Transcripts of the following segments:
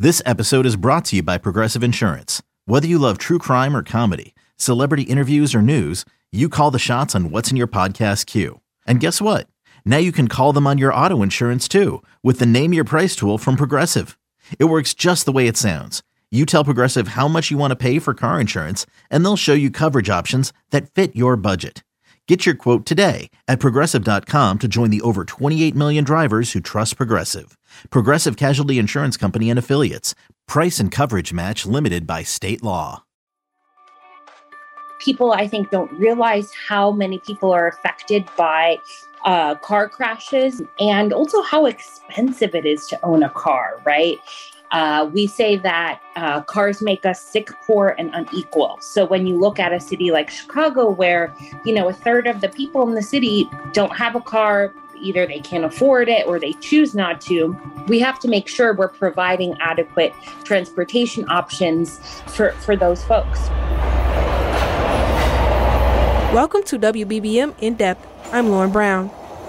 This episode is brought to you by Progressive Insurance. Whether you love true crime or comedy, celebrity interviews or news, you call the shots on what's in your podcast queue. And guess what? Now you can call them on your auto insurance too with the Name Your Price tool from Progressive. It works just the way it sounds. You tell Progressive how much you want to pay for car insurance, and they'll show you coverage options that fit your budget. Get your quote today at Progressive.com to join the over 28 million drivers who trust Progressive. Progressive Casualty Insurance Company and Affiliates. Price and coverage match limited by state law. People, I think, don't realize how many people are affected by car crashes and also how expensive it is to own a car, right? We say that cars make us sick, poor, and unequal. So when you look at a city like Chicago, where, a third of the people in the city don't have a car, either they can't afford it or they choose not to, we have to make sure we're providing adequate transportation options for those folks. Welcome to WBBM In Depth. I'm Lauren Brown.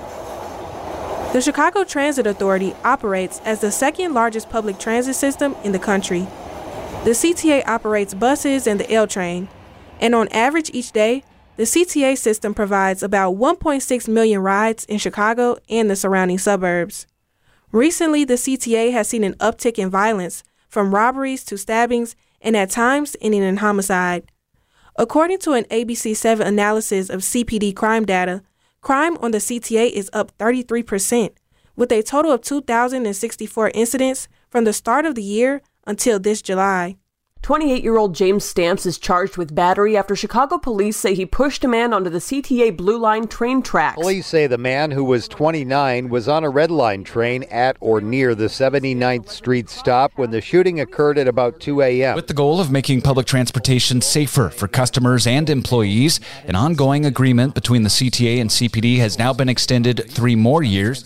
The Chicago Transit Authority operates as the second largest public transit system in the country. The CTA operates buses and the L train, and on average each day, the CTA system provides about 1.6 million rides in Chicago and the surrounding suburbs. Recently, the CTA has seen an uptick in violence, from robberies to stabbings, and at times ending in homicide. According to an ABC7 analysis of CPD crime data, crime on the CTA is up 33%, with a total of 2,064 incidents from the start of the year until this July. 28-year-old James Stamps is charged with battery after Chicago police say he pushed a man onto the CTA Blue Line train tracks. Police say the man, who was 29, was on a Red Line train at or near the 79th Street stop when the shooting occurred at about 2 a.m. With the goal of making public transportation safer for customers and employees, an ongoing agreement between the CTA and CPD has now been extended 3 more years.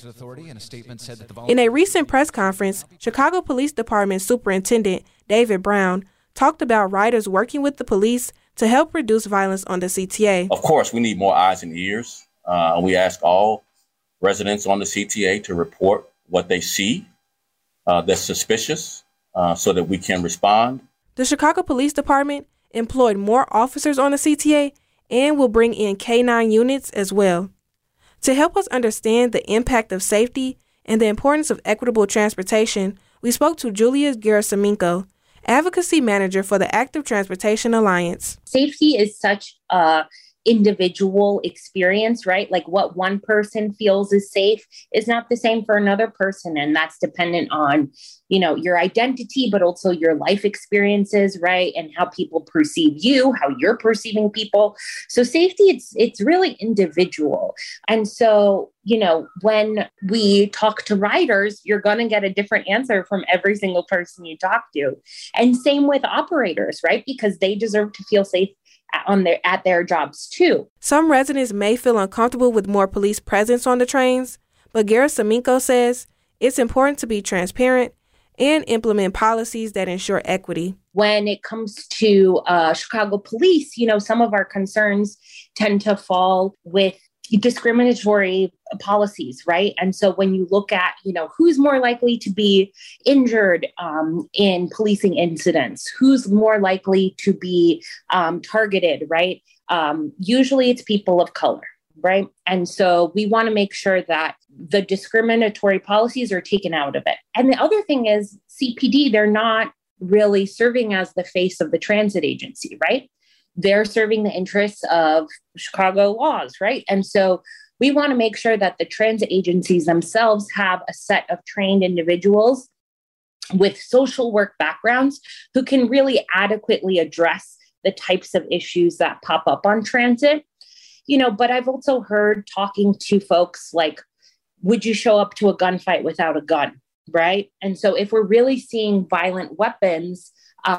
In a recent press conference, Chicago Police Department Superintendent David Brown talked about riders working with the police to help reduce violence on the CTA. Of course, we need more eyes and ears. We ask all residents on the CTA to report what they see that's suspicious so that we can respond. The Chicago Police Department employed more officers on the CTA and will bring in K-9 units as well. To help us understand the impact of safety and the importance of equitable transportation, we spoke to Julia Gerasimenko, Advocacy Manager for the Active Transportation Alliance. Safety is such a individual experience, right? Like what one person feels is safe is not the same for another person. And that's dependent on, your identity, but also your life experiences, right? And how people perceive you, how you're perceiving people. So safety, it's really individual. And so, when we talk to riders, you're going to get a different answer from every single person you talk to. And same with operators, right? Because they deserve to feel safe at their jobs too. Some residents may feel uncomfortable with more police presence on the trains, but Gerasimenko says it's important to be transparent and implement policies that ensure equity. When it comes to Chicago police, some of our concerns tend to fall with discriminatory policies, right? And so when you look at, who's more likely to be injured in policing incidents, who's more likely to be targeted, right? Usually it's people of color, right? And so we want to make sure that the discriminatory policies are taken out of it. And the other thing is CPD, they're not really serving as the face of the transit agency, right? They're serving the interests of Chicago laws, right? And so we want to make sure that the transit agencies themselves have a set of trained individuals with social work backgrounds who can really adequately address the types of issues that pop up on transit. But I've also heard talking to folks like, would you show up to a gunfight without a gun, right? And so if we're really seeing violent weapons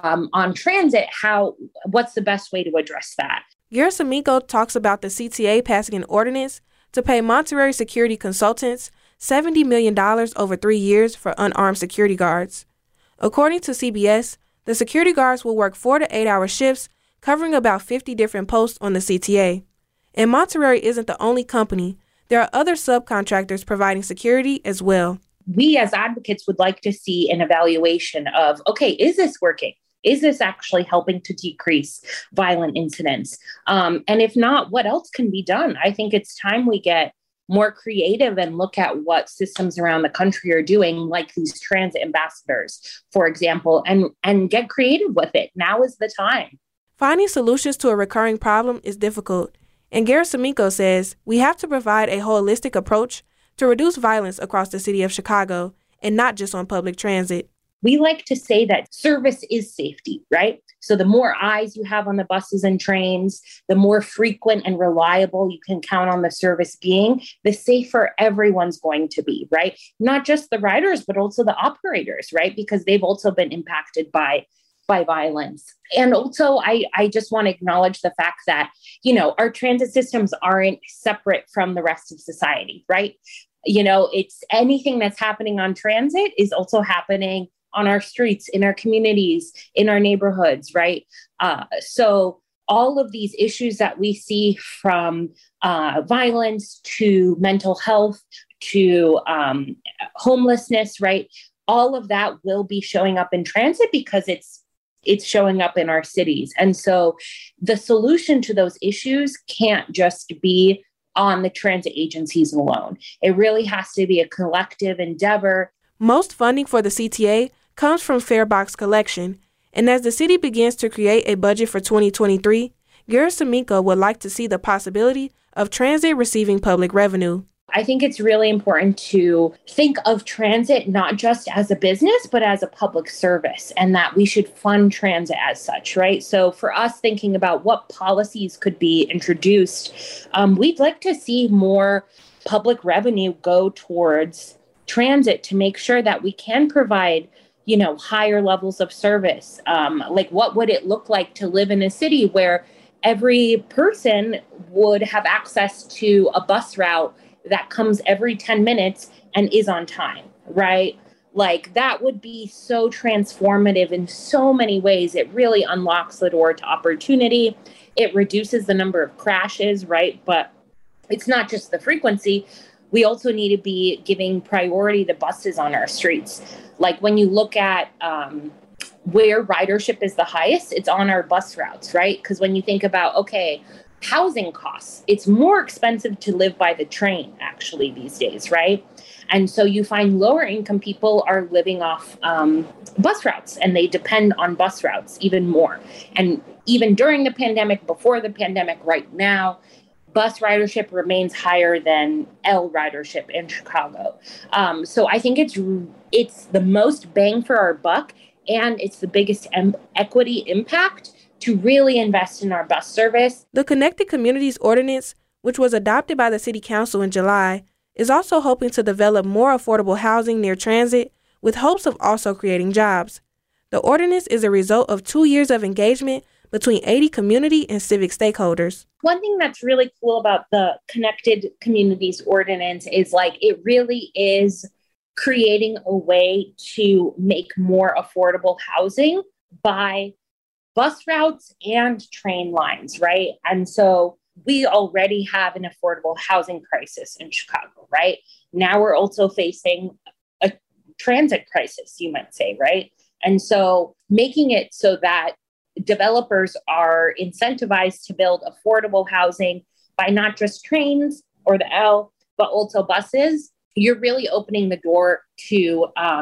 on transit, what's the best way to address that? Gerasimenko talks about the CTA passing an ordinance to pay Monterey security consultants $70 million over 3 years for unarmed security guards. According to CBS, the security guards will work 4 to 8 hour shifts, covering about 50 different posts on the CTA. And Monterey isn't the only company. There are other subcontractors providing security as well. we as advocates would like to see an evaluation of, okay, is this working? Is this actually helping to decrease violent incidents? And if not, what else can be done? I think it's time we get more creative and look at what systems around the country are doing, like these transit ambassadors, for example, and get creative with it. Now is the time. Finding solutions to a recurring problem is difficult. And Gerasimenko says we have to provide a holistic approach to reduce violence across the city of Chicago and not just on public transit. We like to say that service is safety, right? So the more eyes you have on the buses and trains, the more frequent and reliable you can count on the service being, the safer everyone's going to be, right? Not just the riders, but also the operators, right? Because they've also been impacted by violence. And also, I just want to acknowledge the fact that, our transit systems aren't separate from the rest of society, right? It's anything that's happening on transit is also happening on our streets, in our communities, in our neighborhoods, right? So all of these issues that we see, from violence to mental health to homelessness, right? All of that will be showing up in transit because it's showing up in our cities. And so the solution to those issues can't just be on the transit agencies alone. It really has to be a collective endeavor. Most funding for the CTA comes from Farebox collection, and as the city begins to create a budget for 2023, Gerasimenko would like to see the possibility of transit receiving public revenue. I think it's really important to think of transit not just as a business, but as a public service, and that we should fund transit as such, right? So for us, thinking about what policies could be introduced, we'd like to see more public revenue go towards transit to make sure that we can provide, higher levels of service. Like, what would it look like to live in a city where every person would have access to a bus route that comes every 10 minutes and is on time, right? Like, that would be so transformative in so many ways. It really unlocks the door to opportunity. It reduces the number of crashes, right? But it's not just the frequency. We also need to be giving priority to buses on our streets. Like, when you look at where ridership is the highest, it's on our bus routes, right? Because when you think about, okay, housing costs, it's more expensive to live by the train actually these days, right? And so you find lower income people are living off bus routes, and they depend on bus routes even more. And even during the pandemic, before the pandemic, right now, bus ridership remains higher than L ridership in Chicago. So I think it's the most bang for our buck, and it's the biggest equity impact to really invest in our bus service. The Connected Communities Ordinance, which was adopted by the City Council in July, is also hoping to develop more affordable housing near transit, with hopes of also creating jobs. The ordinance is a result of 2 years of engagement between 80 community and civic stakeholders. One thing that's really cool about the Connected Communities Ordinance is, it really is creating a way to make more affordable housing by bus routes and train lines, right? And so we already have an affordable housing crisis in Chicago, right? Now we're also facing a transit crisis, you might say, right? And so making it so that developers are incentivized to build affordable housing by not just trains or the L, but also buses, you're really opening the door to a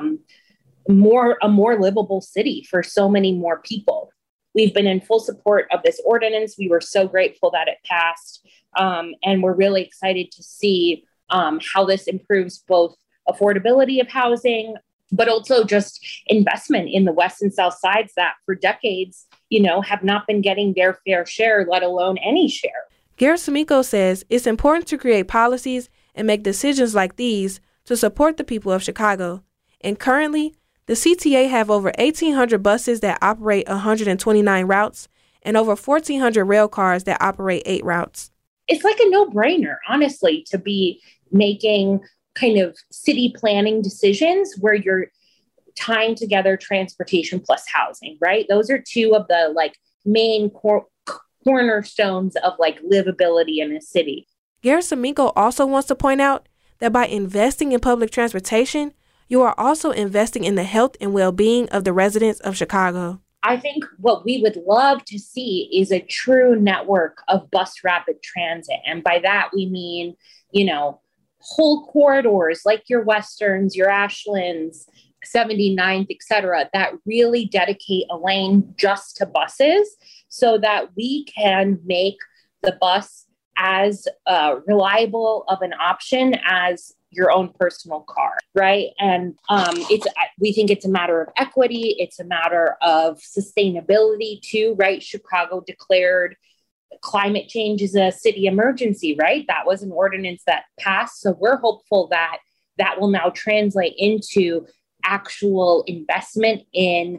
more livable city for so many more people. We've been in full support of this ordinance. We were so grateful that it passed. And we're really excited to see how this improves both affordability of housing, but also just investment in the West and South Sides that for decades, have not been getting their fair share, let alone any share. Gerasimenko says it's important to create policies and make decisions like these to support the people of Chicago. And currently, the CTA have over 1,800 buses that operate 129 routes and over 1,400 rail cars that operate 8 routes. It's like a no-brainer, honestly, to be making kind of city planning decisions where you're tying together transportation plus housing, right? Those are two of the main cornerstones of livability in a city. Gerasimenko also wants to point out that by investing in public transportation, you are also investing in the health and well-being of the residents of Chicago. I think what we would love to see is a true network of bus rapid transit. And by that, we mean, whole corridors like your Westerns, your Ashlands, 79th, et cetera, that really dedicate a lane just to buses so that we can make the bus as reliable of an option as your own personal car, right? And we think it's a matter of equity. It's a matter of sustainability too, right? Chicago declared climate change is a city emergency, right? That was an ordinance that passed. So we're hopeful that that will now translate into actual investment in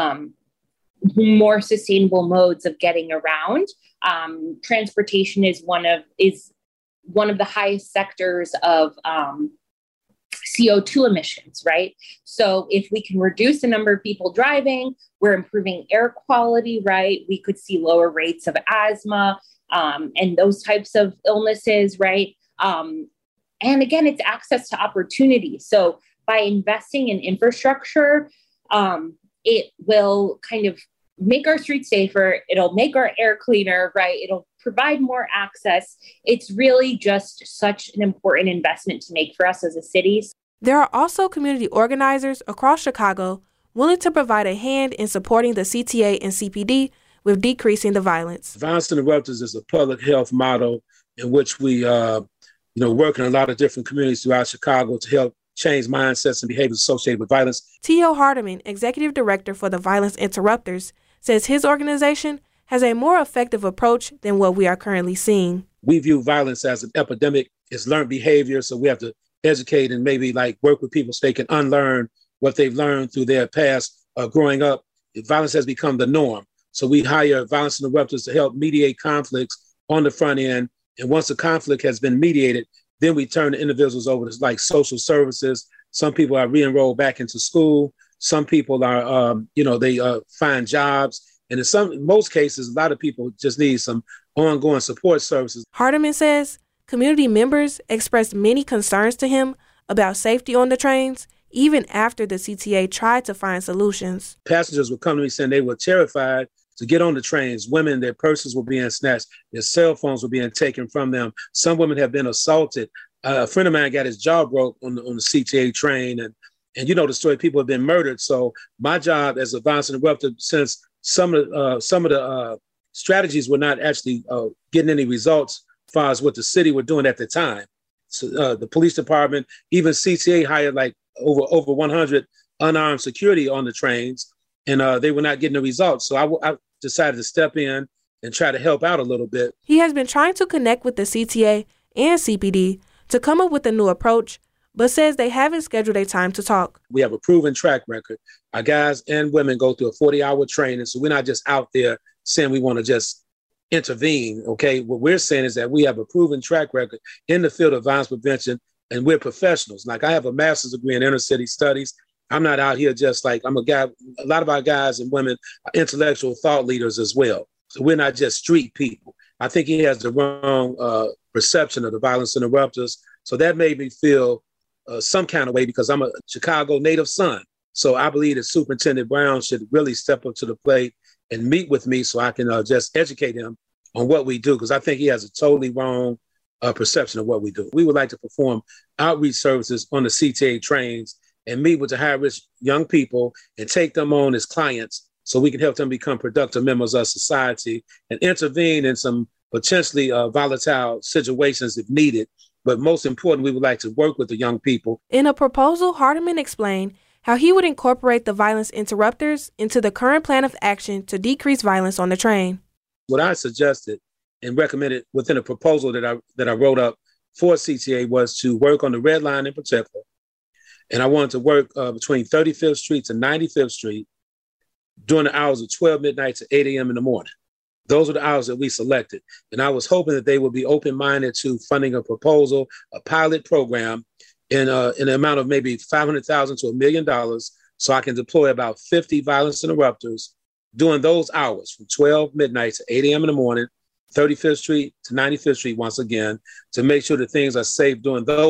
more sustainable modes of getting around. Transportation is one of the highest sectors of CO2 emissions, right? So if we can reduce the number of people driving, we're improving air quality, right? We could see lower rates of asthma and those types of illnesses, right? And again, it's access to opportunity. So by investing in infrastructure, it will kind of make our streets safer. It'll make our air cleaner, right? It'll provide more access. It's really just such an important investment to make for us as a city. There are also community organizers across Chicago willing to provide a hand in supporting the CTA and CPD with decreasing the violence. Violence Interrupters is a public health model in which we work in a lot of different communities throughout Chicago to help change mindsets and behaviors associated with violence. T.O. Hardiman, Executive Director for the Violence Interrupters, says his organization has a more effective approach than what we are currently seeing. We view violence as an epidemic. It's learned behavior, so we have to educate and maybe work with people so they can unlearn what they've learned through their past growing up. Violence has become the norm. So we hire violence interrupters to help mediate conflicts on the front end. And once the conflict has been mediated, then we turn the individuals over to social services. Some people are re-enrolled back into school. Some people are, they find jobs. And in most cases, a lot of people just need some ongoing support services. Hardiman says community members expressed many concerns to him about safety on the trains, even after the CTA tried to find solutions. Passengers would come to me saying they were terrified to get on the trains. Women, their purses were being snatched. Their cell phones were being taken from them. Some women have been assaulted. A friend of mine got his jaw broke on the CTA train. And the story, people have been murdered. So my job as a violence interrupter, since some of the strategies were not actually getting any results as far as what the city were doing at the time. So the police department, even CTA hired over 100 unarmed security on the trains, and they were not getting the results. So I decided to step in and try to help out a little bit. He has been trying to connect with the CTA and CPD to come up with a new approach, but says they haven't scheduled a time to talk. We have a proven track record. Our guys and women go through a 40-hour training, so we're not just out there saying we want to just intervene, okay? What we're saying is that we have a proven track record in the field of violence prevention, and we're professionals. I have a master's degree in inner city studies. I'm not out here just I'm a guy. A lot of our guys and women are intellectual thought leaders as well. So we're not just street people. I think he has the wrong perception of the violence interrupters. So that made me feel some kind of way because I'm a Chicago native son. So I believe that Superintendent Brown should really step up to the plate and meet with me so I can just educate him on what we do, because I think he has a totally wrong perception of what we do. We would like to perform outreach services on the CTA trains and meet with the high-risk young people and take them on as clients so we can help them become productive members of society and intervene in some potentially volatile situations if needed. But most important, we would like to work with the young people. In a proposal, Hardiman explained how he would incorporate the violence interrupters into the current plan of action to decrease violence on the train. What I suggested and recommended within a proposal that I wrote up for CTA was to work on the Red Line in particular. And I wanted to work between 35th Street to 95th Street during the hours of 12 midnight to 8 a.m. in the morning. Those are the hours that we selected. And I was hoping that they would be open-minded to funding a proposal, a pilot program in an amount of maybe $500,000 to $1 million so I can deploy about 50 violence interrupters during those hours from 12 midnight to 8 a.m. in the morning, 35th Street to 95th Street once again, to make sure that things are safe during those hours.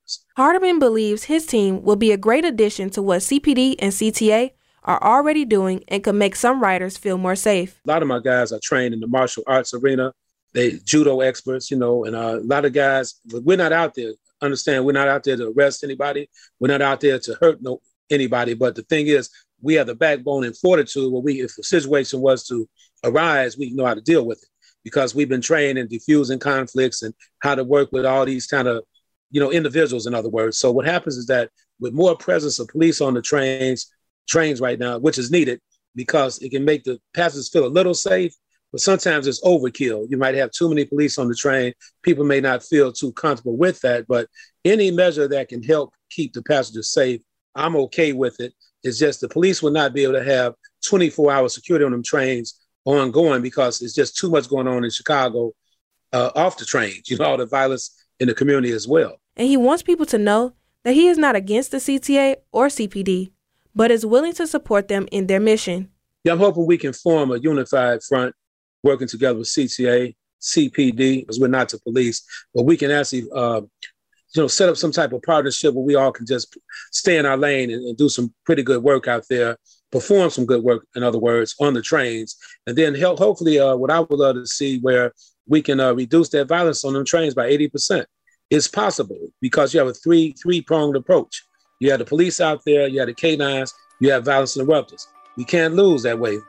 officers. Hardiman believes his team will be a great addition to what CPD and CTA are already doing and could make some riders feel more safe. A lot of my guys are trained in the martial arts arena. They judo experts, and a lot of guys, but we're not out there. Understand, we're not out there to arrest anybody. We're not out there to hurt anybody. But the thing is, we have the backbone and fortitude where if the situation was to arise, we know how to deal with it because we've been trained in diffusing conflicts and how to work with all these kind of, individuals, in other words. So what happens is that with more presence of police on the trains right now, which is needed because it can make the passengers feel a little safe, but sometimes it's overkill. You might have too many police on the train. People may not feel too comfortable with that, but any measure that can help keep the passengers safe, I'm okay with it. It's just the police will not be able to have 24-hour security on them trains ongoing because it's just too much going on in Chicago off the trains, all the violence in the community as well. And he wants people to know that he is not against the CTA or CPD, but is willing to support them in their mission. Yeah, I'm hoping we can form a unified front working together with CTA, CPD, because we're not the police, but we can actually, set up some type of partnership where we all can just stay in our lane and do some pretty good work out there, perform some good work, in other words, on the trains, and then hopefully what I would love to see where we can reduce that violence on them trains by 80%. It's possible because you have a three-pronged approach. You have the police out there, you have the K9s, you have violence interrupters. We can't lose that way.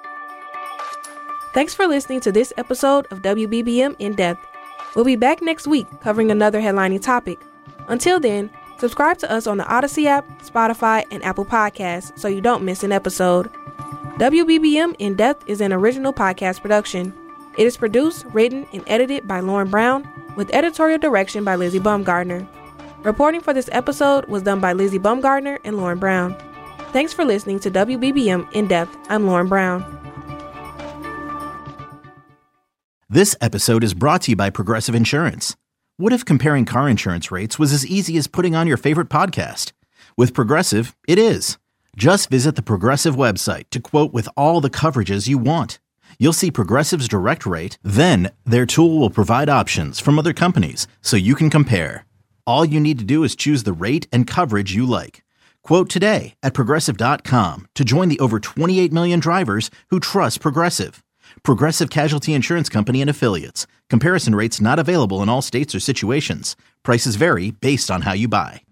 Thanks for listening to this episode of WBBM In Depth. We'll be back next week covering another headlining topic. Until then, subscribe to us on the Odyssey app, Spotify, and Apple Podcasts so you don't miss an episode. WBBM In Depth is an original podcast production. It is produced, written, and edited by Lauren Brown with editorial direction by Lizzie Baumgardner. Reporting for this episode was done by Lizzie Baumgardner and Lauren Brown. Thanks for listening to WBBM In Depth. I'm Lauren Brown. This episode is brought to you by Progressive Insurance. What if comparing car insurance rates was as easy as putting on your favorite podcast? With Progressive, it is. Just visit the Progressive website to quote with all the coverages you want. You'll see Progressive's direct rate, then their tool will provide options from other companies so you can compare. All you need to do is choose the rate and coverage you like. Quote today at Progressive.com to join the over 28 million drivers who trust Progressive. Progressive Casualty Insurance Company and Affiliates. Comparison rates not available in all states or situations. Prices vary based on how you buy.